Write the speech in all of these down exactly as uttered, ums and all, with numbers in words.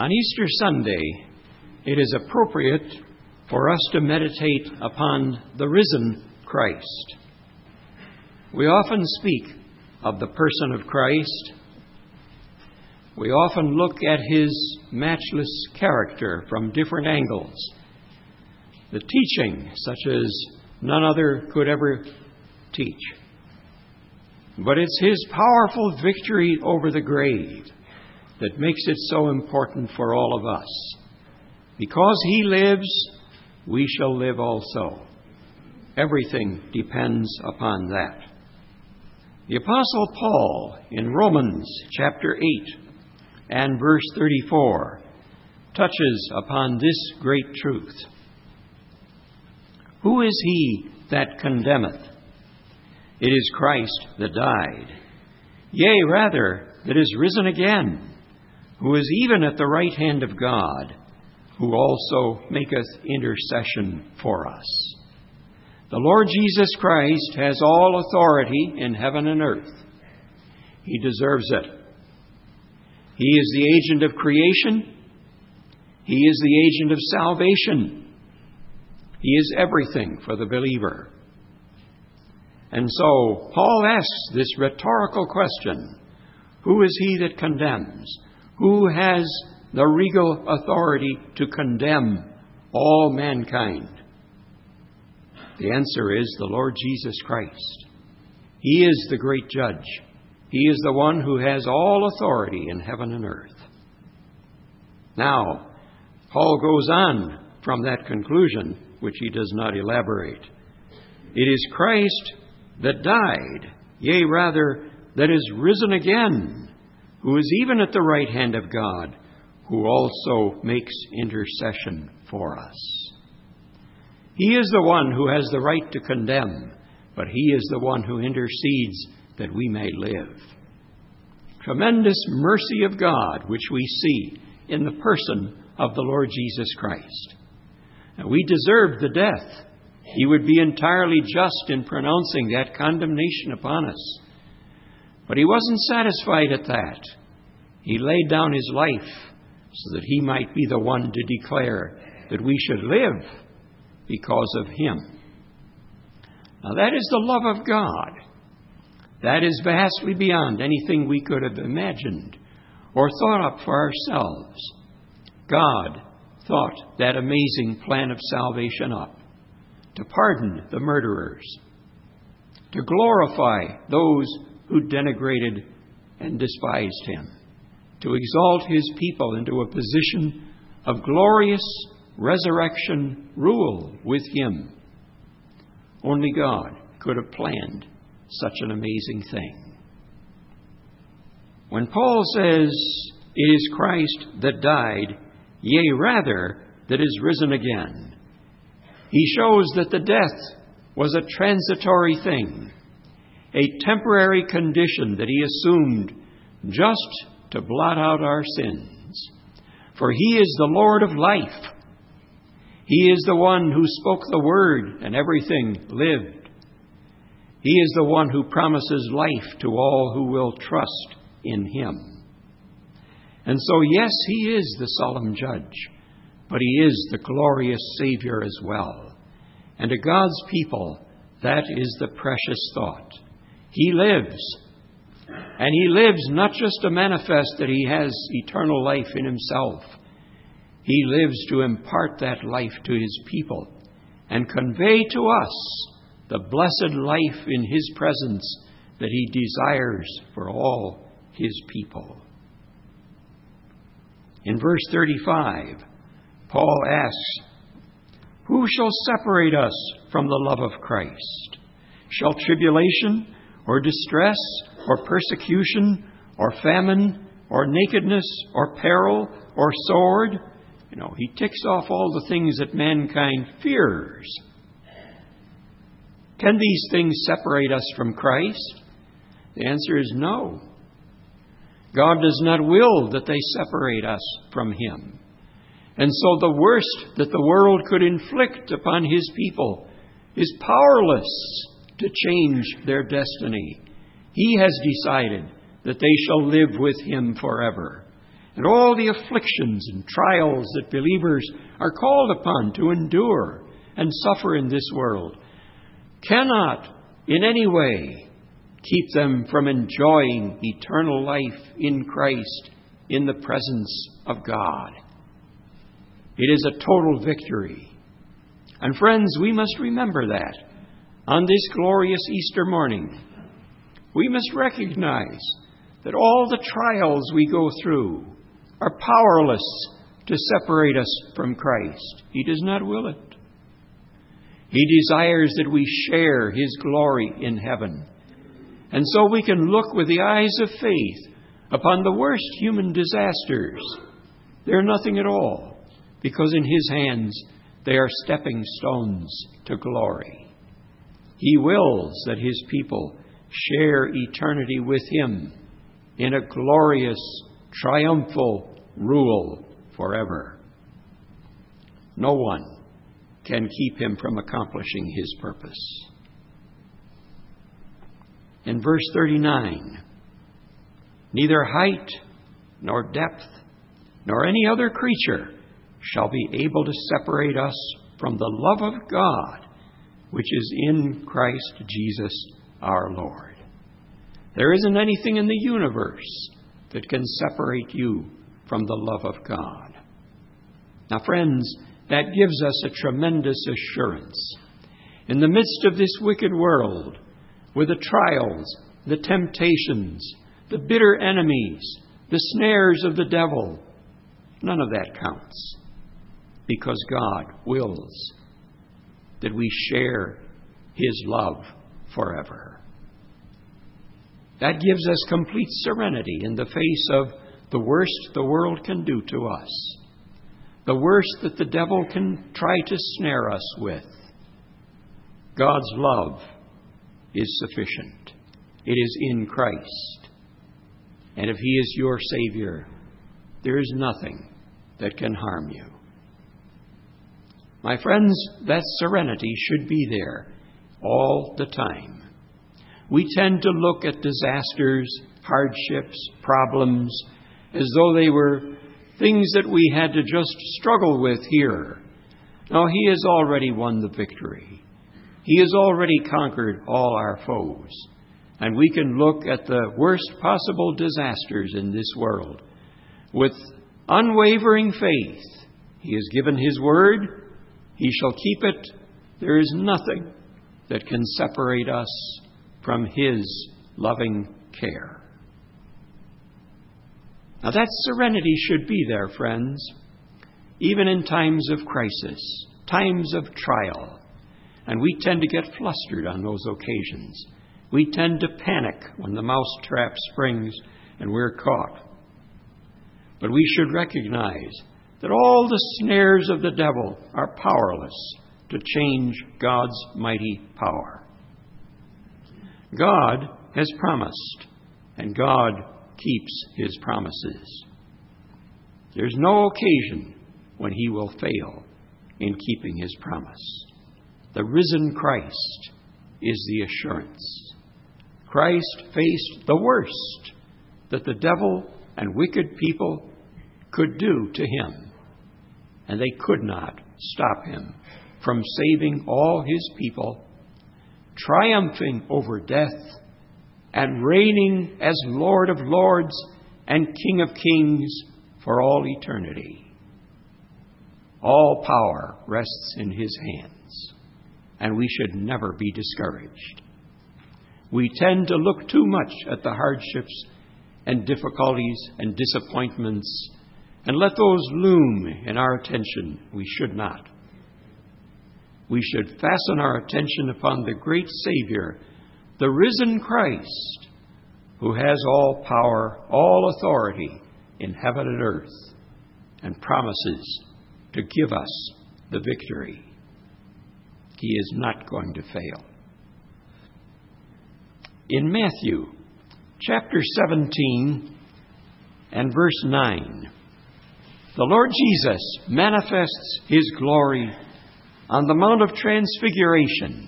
On Easter Sunday, it is appropriate for us to meditate upon the risen Christ. We often speak of the person of Christ. We often look at his matchless character from different angles. The teaching, such as none other could ever teach. But it's his powerful victory over the grave that makes it so important for all of us. Because he lives, we shall live also. Everything depends upon that. The Apostle Paul in Romans chapter eight and verse thirty-four touches upon this great truth. Who is he that condemneth? It is Christ that died, yea, rather, that is risen again, who is even at the right hand of God, who also maketh intercession for us. The Lord Jesus Christ has all authority in heaven and earth. He deserves it. He is the agent of creation. He is the agent of salvation. He is everything for the believer. And so Paul asks this rhetorical question: who is he that condemns? Who has the regal authority to condemn all mankind? The answer is the Lord Jesus Christ. He is the great judge. He is the one who has all authority in heaven and earth. Now, Paul goes on from that conclusion, which he does not elaborate. It is Christ that died, yea, rather, that is risen again, who is even at the right hand of God, who also makes intercession for us. He is the one who has the right to condemn, but he is the one who intercedes that we may live. Tremendous mercy of God, which we see in the person of the Lord Jesus Christ. And we deserve the death. He would be entirely just in pronouncing that condemnation upon us. But he wasn't satisfied at that. He laid down his life so that he might be the one to declare that we should live because of him. Now that is the love of God. That is vastly beyond anything we could have imagined or thought up for ourselves. God thought that amazing plan of salvation up, to pardon the murderers, to glorify those who denigrated and despised him, to exalt his people into a position of glorious resurrection rule with him. Only God could have planned such an amazing thing. When Paul says, it is Christ that died, yea, rather, that is risen again, he shows that the death was a transitory thing, a temporary condition that he assumed just to blot out our sins. For he is the Lord of life. He is the one who spoke the word and everything lived. He is the one who promises life to all who will trust in him. And so, yes, he is the solemn judge, but he is the glorious Savior as well. And to God's people, that is the precious thought. He lives. And he lives not just to manifest that he has eternal life in himself. He lives to impart that life to his people and convey to us the blessed life in his presence that he desires for all his people. In verse thirty-five, Paul asks, who shall separate us from the love of Christ? Shall tribulation or distress or persecution or famine or nakedness or peril or sword? You know, he ticks off all the things that mankind fears. Can these things separate us from Christ? The answer is no. God does not will that they separate us from him. And so the worst that the world could inflict upon his people is powerless to change their destiny. He has decided that they shall live with him forever. and all the afflictions and trials that believers are called upon to endure and suffer in this world cannot in any way keep them from enjoying eternal life in Christ in the presence of God. It is a total victory. And friends, we must remember that on this glorious Easter morning. We must recognize that all the trials we go through are powerless to separate us from Christ. He does not will it. He desires that we share His glory in heaven. And so we can look with the eyes of faith upon the worst human disasters. They're nothing at all, because in His hands they are stepping stones to glory. He wills that His people share eternity with Him in a glorious, triumphal rule forever. No one can keep Him from accomplishing His purpose. In verse thirty-nine, neither height nor depth nor any other creature shall be able to separate us from the love of God, which is in Christ Jesus our Lord. There isn't anything in the universe that can separate you from the love of God. Now, friends, that gives us a tremendous assurance. In the midst of this wicked world, with the trials, the temptations, the bitter enemies, the snares of the devil, none of that counts, because God wills that we share His love forever. That gives us complete serenity in the face of the worst the world can do to us, the worst that the devil can try to snare us with. God's love is sufficient. It is in Christ. And if He is your Savior, there is nothing that can harm you. My friends, that serenity should be there all the time. We tend to look at disasters, hardships, problems, as though they were things that we had to just struggle with here. No, He has already won the victory. He has already conquered all our foes. And we can look at the worst possible disasters in this world with unwavering faith. He has given His word. He shall keep it. There is nothing that can separate us from His loving care. Now that serenity should be there, friends, even in times of crisis, times of trial. And we tend to get flustered on those occasions. We tend to panic when the mousetrap springs and we're caught. But we should recognize that all the snares of the devil are powerless to change God's mighty power. God has promised, and God keeps His promises. There's no occasion when He will fail in keeping His promise. The risen Christ is the assurance. Christ faced the worst that the devil and wicked people could do to Him, and they could not stop Him from saving all His people, triumphing over death, and reigning as Lord of Lords and King of Kings for all eternity. All power rests in His hands, and we should never be discouraged. We tend to look too much at the hardships and difficulties and disappointments and let those loom in our attention. We should not. We should fasten our attention upon the great Savior, the risen Christ, who has all power, all authority in heaven and earth, and promises to give us the victory. He is not going to fail. In Matthew chapter seventeen and verse nine, the Lord Jesus manifests His glory on the Mount of Transfiguration.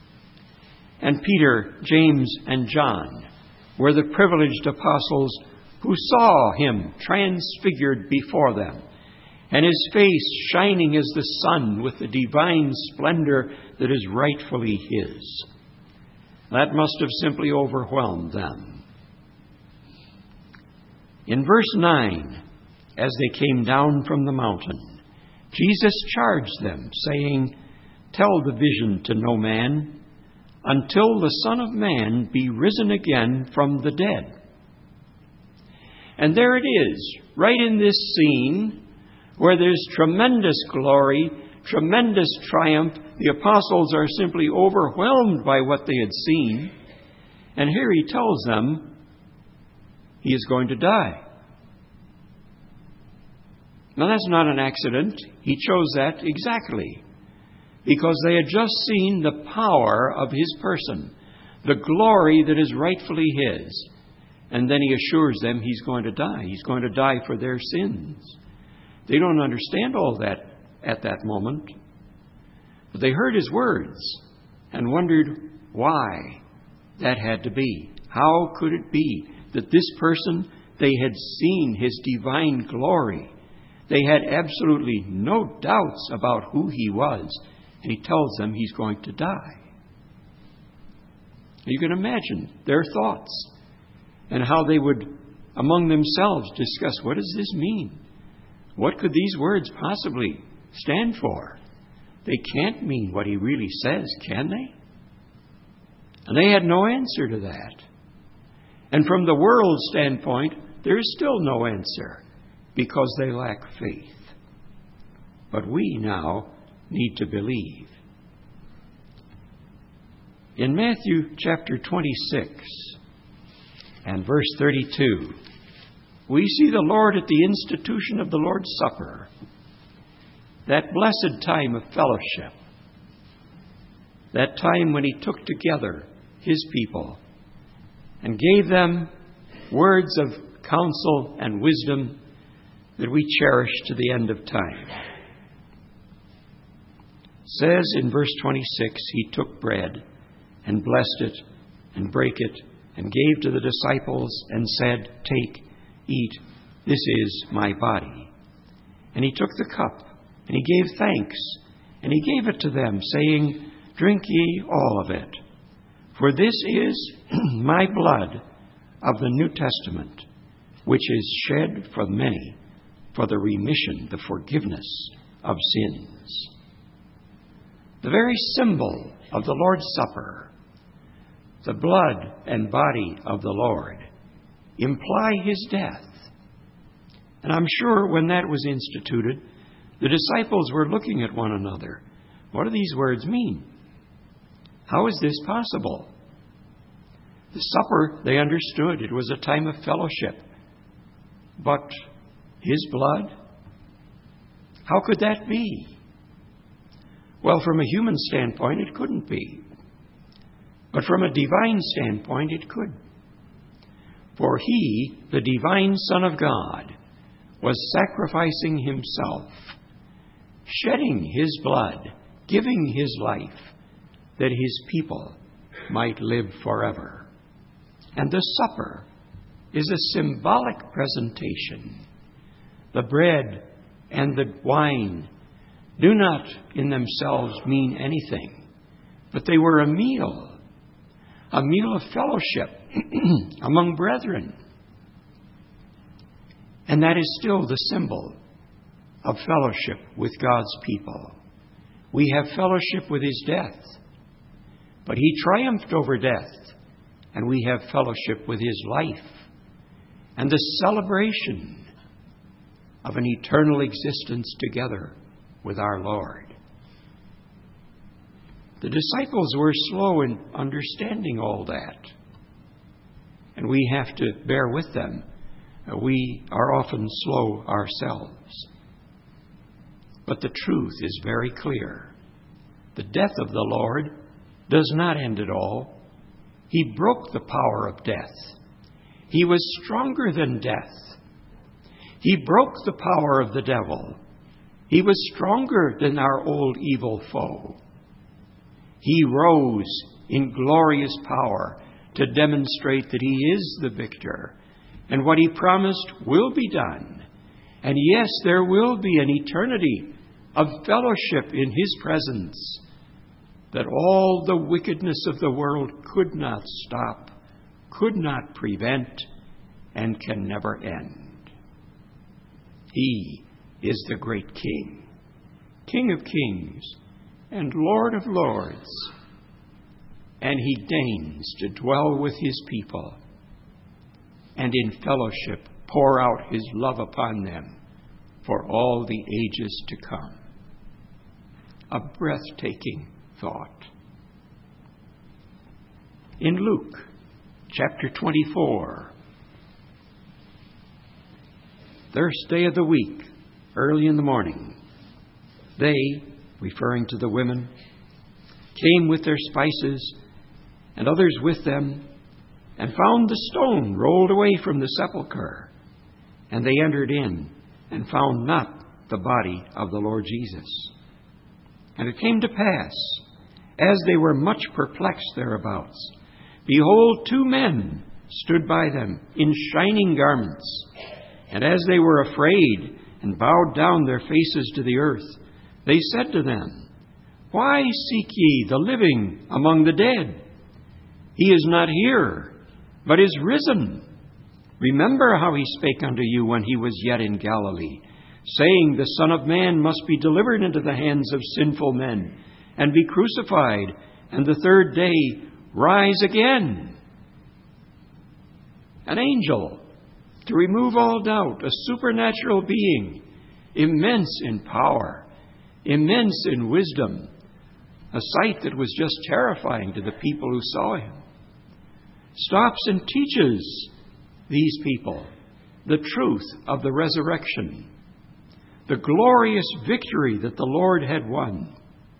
And Peter, James, and John were the privileged apostles who saw him transfigured before them, and his face shining as the sun with the divine splendor that is rightfully his. That must have simply overwhelmed them. In verse nine, as they came down from the mountain, Jesus charged them, saying, "Tell the vision to no man, until the Son of Man be risen again from the dead." And there it is, right in this scene, where there's tremendous glory, tremendous triumph. The apostles are simply overwhelmed by what they had seen. And here he tells them he is going to die. Now that's not an accident. He chose that exactly because they had just seen the power of his person, the glory that is rightfully his. And then he assures them he's going to die. He's going to die for their sins. They don't understand all that at that moment. But they heard his words and wondered why that had to be. How could it be that this person, they had seen his divine glory. They had absolutely no doubts about who he was. And he tells them he's going to die. You can imagine their thoughts and how they would, among themselves, discuss, what does this mean? What could these words possibly stand for? They can't mean what he really says, can they? And they had no answer to that. And from the world's standpoint, there is still no answer because they lack faith. But we now need to believe. In Matthew chapter twenty-six and verse thirty-two, we see the Lord at the institution of the Lord's Supper, that blessed time of fellowship, that time when he took together his people and gave them words of counsel and wisdom that we cherish to the end of time. It says in verse twenty-six, he took bread and blessed it and brake it and gave to the disciples and said, "Take, eat, this is my body." And he took the cup, and he gave thanks, and he gave it to them, saying, "Drink ye all of it, for this is my blood of the New Testament, which is shed for many for the remission, the forgiveness of sins." The very symbol of the Lord's Supper, the blood and body of the Lord, imply his death. And I'm sure when that was instituted, the disciples were looking at one another. What do these words mean? How is this possible? The supper, they understood, it was a time of fellowship. But his blood? How could that be? Well, from a human standpoint, it couldn't be. But from a divine standpoint, it could. For he, the divine Son of God, was sacrificing himself, shedding his blood, giving his life, that his people might live forever. And the supper is a symbolic presentation. The bread and the wine do not in themselves mean anything, but they were a meal, a meal of fellowship among brethren. And that is still the symbol of fellowship with God's people. We have fellowship with his death, but he triumphed over death, and we have fellowship with his life and the celebration of an eternal existence together with our Lord. The disciples were slow in understanding all that, and we have to bear with them. We are often slow ourselves. But the truth is very clear. The death of the Lord does not end at all. He broke the power of death. He was stronger than death. He broke the power of the devil. He was stronger than our old evil foe. He rose in glorious power to demonstrate that he is the victor and what He promised will be done. And yes, there will be an eternity of fellowship in His presence that all the wickedness of the world could not stop, could not prevent, and can never end. He is the great King, King of kings and Lord of lords, and He deigns to dwell with His people and in fellowship pour out His love upon them for all the ages to come. A breathtaking thought. In Luke chapter twenty-four, first day of the week, early in the morning, they, referring to the women, came with their spices and others with them, and found the stone rolled away from the sepulchre. And they entered in and found not the body of the Lord Jesus. And it came to pass, as they were much perplexed thereabouts, behold, two men stood by them in shining garments. And as they were afraid and bowed down their faces to the earth, they said to them, Why seek ye the living among the dead? He is not here, but is risen. Remember how He spake unto you when He was yet in Galilee, saying, The Son of Man must be delivered into the hands of sinful men, and be crucified, and the third day rise again. An angel, to remove all doubt, a supernatural being, immense in power, immense in wisdom, a sight that was just terrifying to the people who saw Him, stops and teaches these people the truth of the resurrection, the glorious victory that the Lord had won.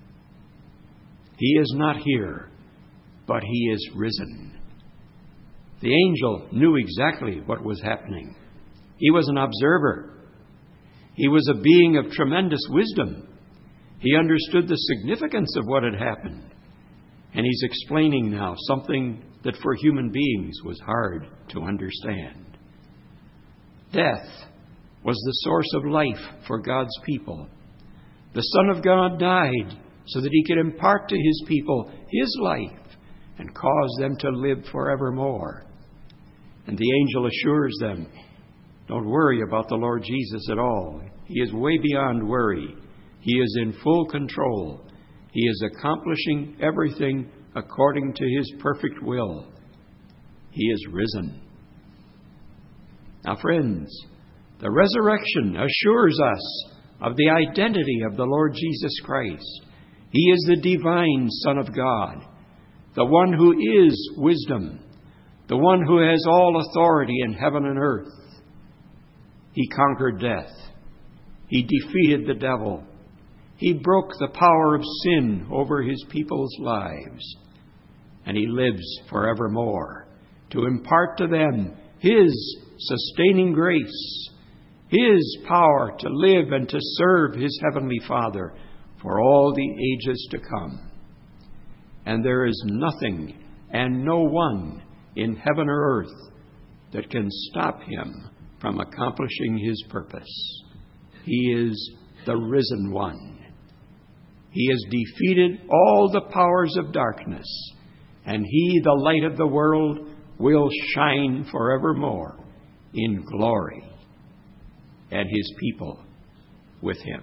He is not here, but He is risen. The angel knew exactly what was happening. He was an observer. He was a being of tremendous wisdom. He understood the significance of what had happened. And he's explaining now something that for human beings was hard to understand. Death was the source of life for God's people. The Son of God died so that He could impart to His people His life and cause them to live forevermore. And the angel assures them, don't worry about the Lord Jesus at all. He is way beyond worry. He is in full control. He is accomplishing everything according to His perfect will. He is risen. Now, friends, the resurrection assures us of the identity of the Lord Jesus Christ. He is the divine Son of God, the one who is wisdom, the one who has all authority in heaven and earth. He conquered death. He defeated the devil. He broke the power of sin over His people's lives. And He lives forevermore to impart to them His sustaining grace, His power to live and to serve His Heavenly Father for all the ages to come. And there is nothing and no one in heaven or earth that can stop Him from accomplishing His purpose. He is the risen one. He has defeated all the powers of darkness, and He, the light of the world, will shine forevermore in glory, and His people with Him.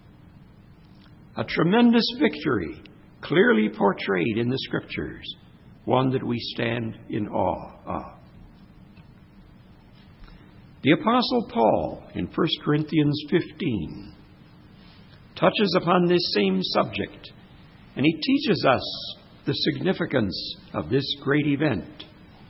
A tremendous victory clearly portrayed in the Scriptures, one that we stand in awe of. The Apostle Paul in First Corinthians fifteen touches upon this same subject, and he teaches us the significance of this great event.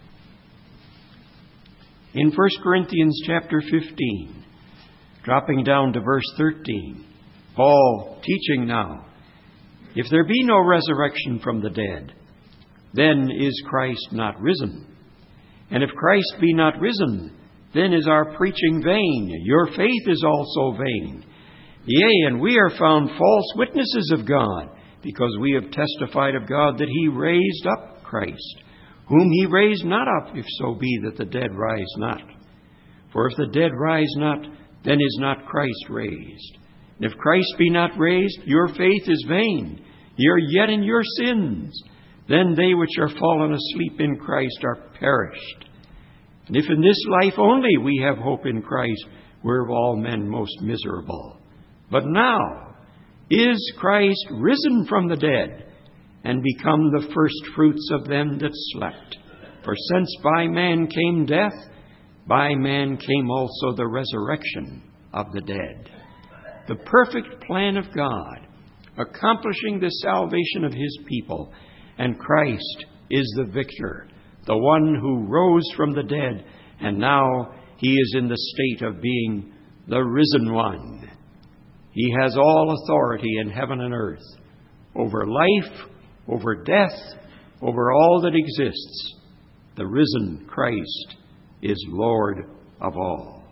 In First Corinthians chapter fifteen, dropping down to verse thirteen, Paul teaching now, if there be no resurrection from the dead, then is Christ not risen. And if Christ be not risen, then is our preaching vain. Your faith is also vain. Yea, and we are found false witnesses of God, because we have testified of God that He raised up Christ, whom He raised not up, if so be that the dead rise not. For if the dead rise not, then is not Christ raised. And if Christ be not raised, your faith is vain. Ye are yet in your sins. Then they which are fallen asleep in Christ are perished. And if in this life only we have hope in Christ, we're of all men most miserable. But now is Christ risen from the dead, and become the first fruits of them that slept. For since by man came death, by man came also the resurrection of the dead. The perfect plan of God, accomplishing the salvation of His people, and Christ is the victor, the one who rose from the dead, and now He is in the state of being the risen one. He has all authority in heaven and earth, over life, over death, over all that exists. The risen Christ is Lord of all.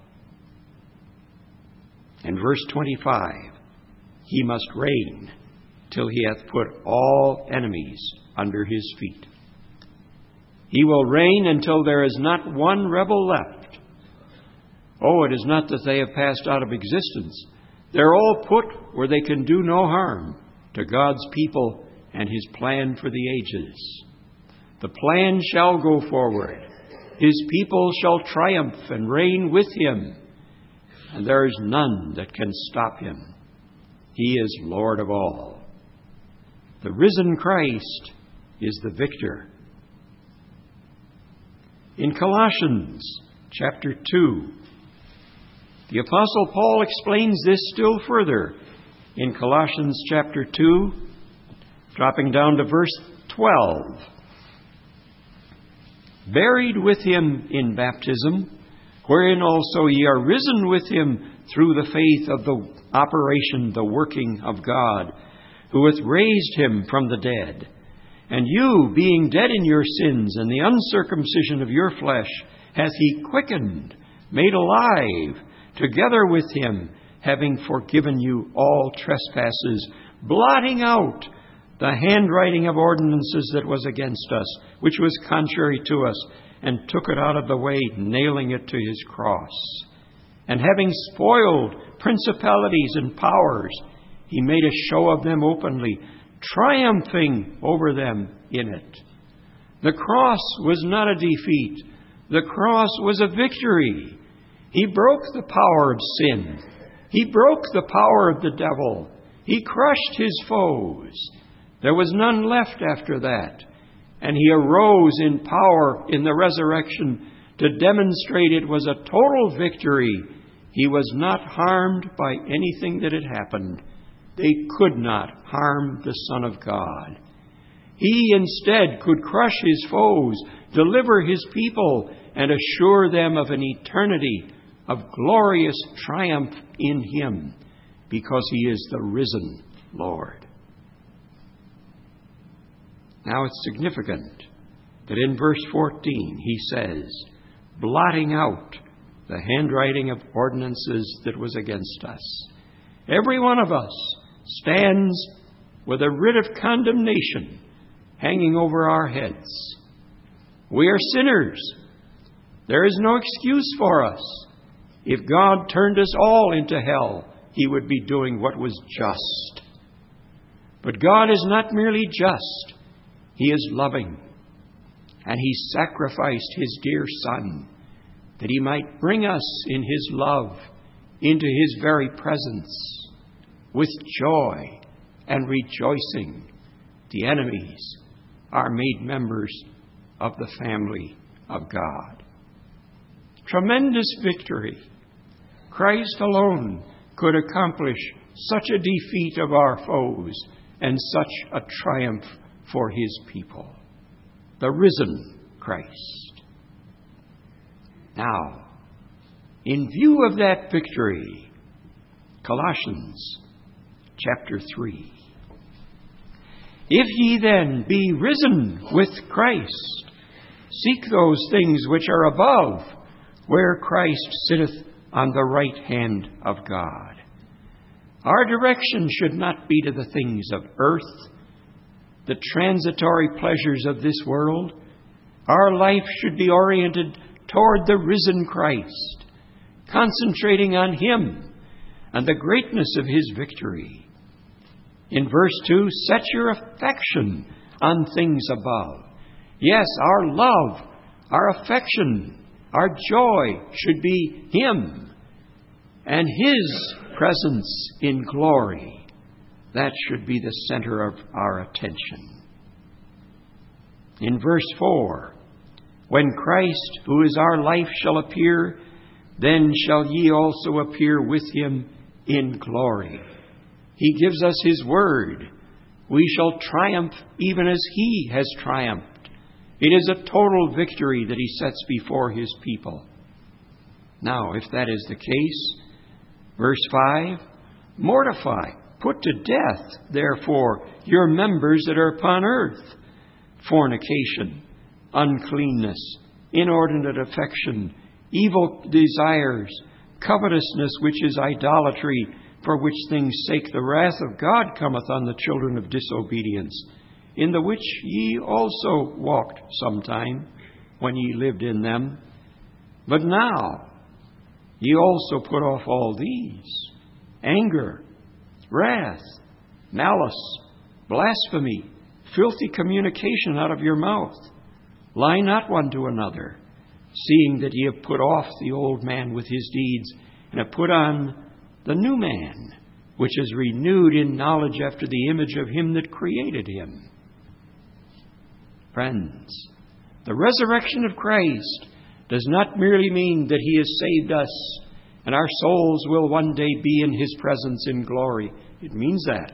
And verse twenty-five, He must reign till He hath put all enemies under His feet. He will reign until there is not one rebel left. Oh, it is not that they have passed out of existence. They're all put where they can do no harm to God's people and His plan for the ages. The plan shall go forward. His people shall triumph and reign with Him, and there is none that can stop Him. He is Lord of all. The risen Christ is the victor. In Colossians chapter two, the Apostle Paul explains this still further. In Colossians chapter two, dropping down to verse twelve. Buried with Him in baptism, wherein also ye are risen with Him through the faith of the operation, the working of God, who hath raised Him from the dead. And you, being dead in your sins and the uncircumcision of your flesh, hath He quickened, made alive, together with Him, having forgiven you all trespasses, blotting out the handwriting of ordinances that was against us, which was contrary to us, and took it out of the way, nailing it to His cross. And having spoiled principalities and powers, He made a show of them openly, triumphing over them in it. The cross was not a defeat. The cross was a victory. He broke the power of sin. He broke the power of the devil. He crushed His foes. There was none left after that. And He arose in power in the resurrection to demonstrate it was a total victory. He was not harmed by anything that had happened. They could not harm the Son of God. He instead could crush His foes, deliver His people, and assure them of an eternity of glorious triumph in Him, because He is the risen Lord. Now it's significant that in verse fourteen He says, blotting out the handwriting of ordinances that was against us. Every one of us stands with a writ of condemnation hanging over our heads. We are sinners. There is no excuse for us. If God turned us all into hell, He would be doing what was just. But God is not merely just. He is loving. And He sacrificed His dear Son that He might bring us in His love into His very presence. With joy and rejoicing, the enemies are made members of the family of God. Tremendous victory. Christ alone could accomplish such a defeat of our foes and such a triumph for His people. The risen Christ. Now, in view of that victory, Colossians chapter three. If ye then be risen with Christ, seek those things which are above, where Christ sitteth on the right hand of God. Our direction should not be to the things of earth, the transitory pleasures of this world. Our life should be oriented toward the risen Christ. concentrating on Him and the greatness of His victory. In verse two, set your affection on things above. Yes, our love, our affection, our joy should be Him and His presence in glory. That should be the center of our attention. In verse four, when Christ, who is our life, shall appear, then shall ye also appear with Him in glory. He gives us His word. We shall triumph even as He has triumphed. It is a total victory that He sets before His people. Now, if that is the case, verse five, mortify, put to death, therefore, your members that are upon earth, fornication, uncleanness, inordinate affection, evil desires, covetousness, which is idolatry, for which things' sake the wrath of God cometh on the children of disobedience, in the which ye also walked sometime, when ye lived in them. But now ye also put off all these: anger, wrath, malice, blasphemy, filthy communication out of your mouth. Lie not one to another, seeing that ye have put off the old man with his deeds, and have put on the new man, which is renewed in knowledge after the image of Him that created him. Friends, the resurrection of Christ does not merely mean that He has saved us and our souls will one day be in His presence in glory. It means that.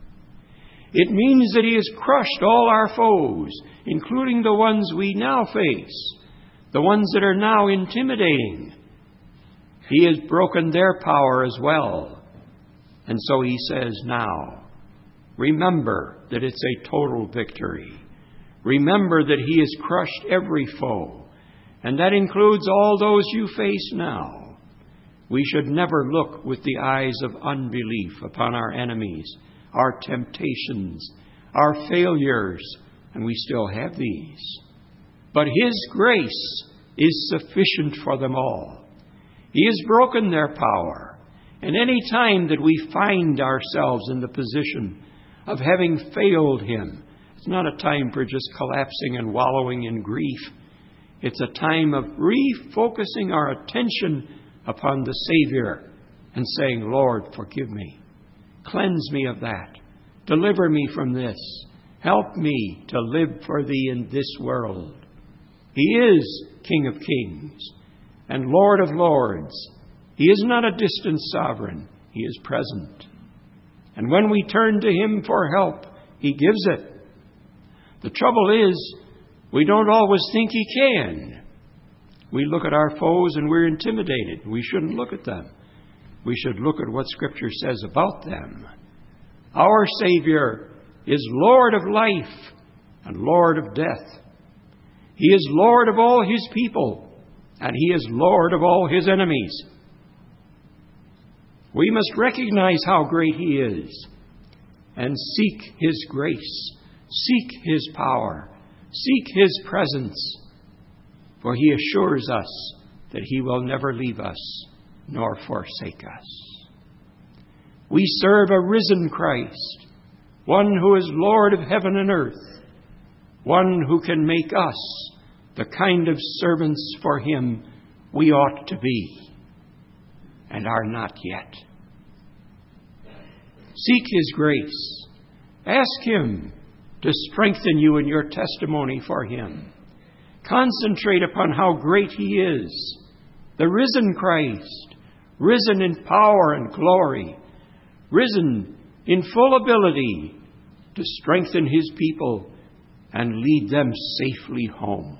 It means that He has crushed all our foes, including the ones we now face, the ones that are now intimidating. He has broken their power as well. And so He says now, remember that it's a total victory. Remember that He has crushed every foe, and that includes all those you face now. We should never look with the eyes of unbelief upon our enemies, our temptations, our failures, and we still have these. But His grace is sufficient for them all. He has broken their power. And any time that we find ourselves in the position of having failed Him, it's not a time for just collapsing and wallowing in grief. It's a time of refocusing our attention upon the Savior and saying, Lord, forgive me. Cleanse me of that. Deliver me from this. Help me to live for Thee in this world. He is King of Kings and Lord of Lords. He is not a distant sovereign. He is present. And when we turn to Him for help, He gives it. The trouble is, we don't always think He can. We look at our foes and we're intimidated. We shouldn't look at them. We should look at what Scripture says about them. Our Savior is Lord of life and Lord of death. He is Lord of all His people, and He is Lord of all His enemies. We must recognize how great He is and seek His grace, seek His power, seek His presence, for He assures us that He will never leave us nor forsake us. We serve a risen Christ, one who is Lord of heaven and earth, one who can make us the kind of servants for Him we ought to be and are not yet. Seek His grace. Ask Him to strengthen you in your testimony for Him. Concentrate upon how great He is, the risen Christ, risen in power and glory, risen in full ability to strengthen His people and lead them safely home.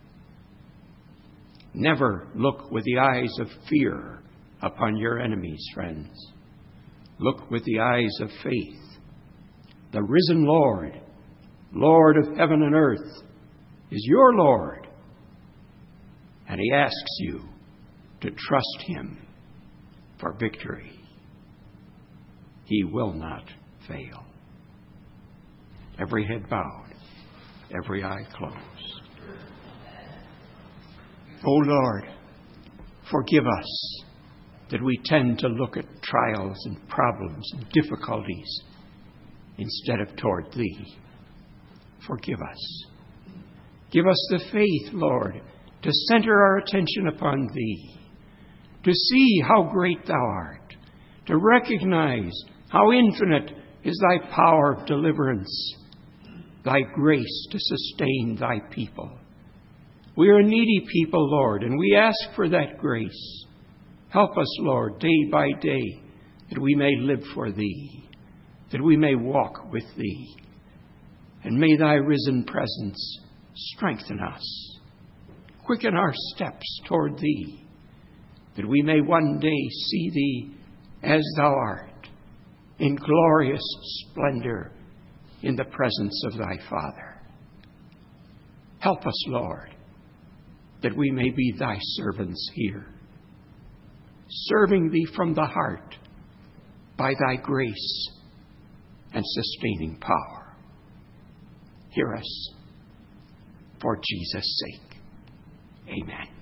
Never look with the eyes of fear upon your enemies, friends. Look with the eyes of faith. The risen Lord, Lord of heaven and earth, is your Lord. And He asks you to trust Him for victory. He will not fail. Every head bowed, every eye closed. O Lord, forgive us that we tend to look at trials and problems and difficulties instead of toward Thee. Forgive us. Give us the faith, Lord, to center our attention upon Thee, to see how great Thou art, to recognize how infinite is Thy power of deliverance, Thy grace to sustain Thy people. We are a needy people, Lord, and we ask for that grace. Help us, Lord, day by day, that we may live for Thee, that we may walk with Thee. And may Thy risen presence strengthen us, quicken our steps toward Thee, that we may one day see Thee as Thou art, in glorious splendor in the presence of Thy Father. Help us, Lord, that we may be Thy servants here, serving Thee from the heart by Thy grace and sustaining power. Hear us for Jesus' sake. Amen.